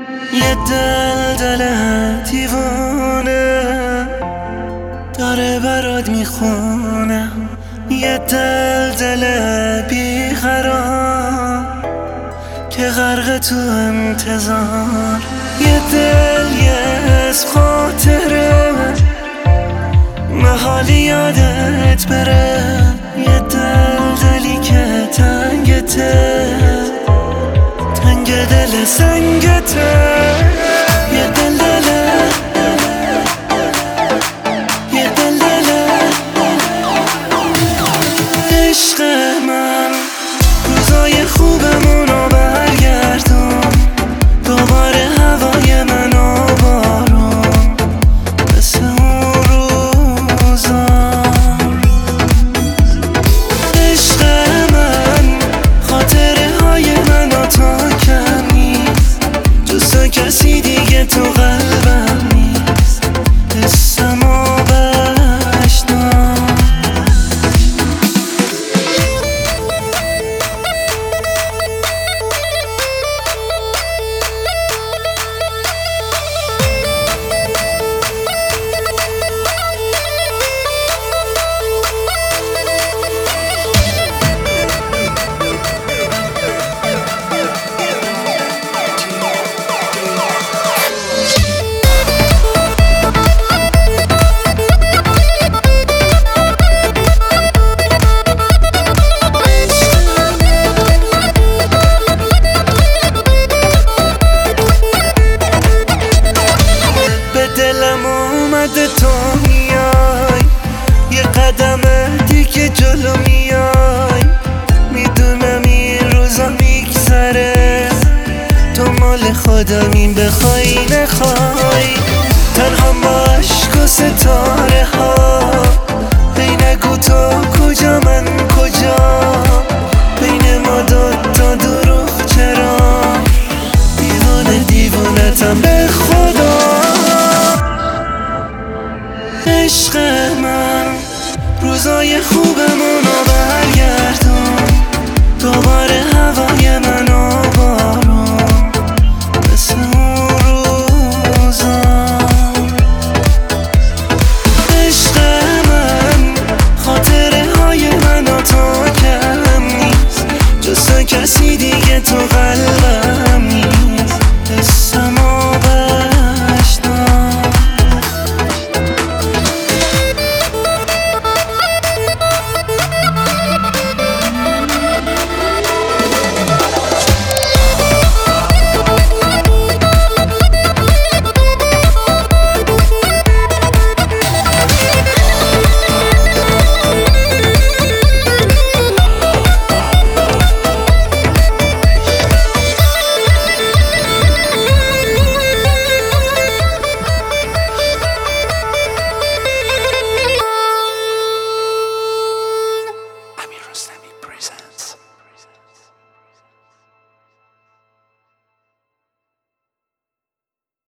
یه دل دیوونه داره برات میخونه، یه دل بیقرار که غرق تو انتظار، یه دل یه اسم خاطره محالی یادت بره، یه دلی که تنگته، تنگ دل سنگته، یه عشق من روزای خوبمونو برگردون، دوباره هوای من و بارون مثل اون روزا. عشق من خاطره های من و تا کم نیست، جز کسی دیگه تو قلبم نیست، حسم و بشنو. دلم اومده تو میای، یه قدم دیگه جلو میای، میدونم این روزا میگذره، تو مال خودمی بخوای نخوای، تنها با عشق و ستاره ها، هی نگو تو کجا من کجا،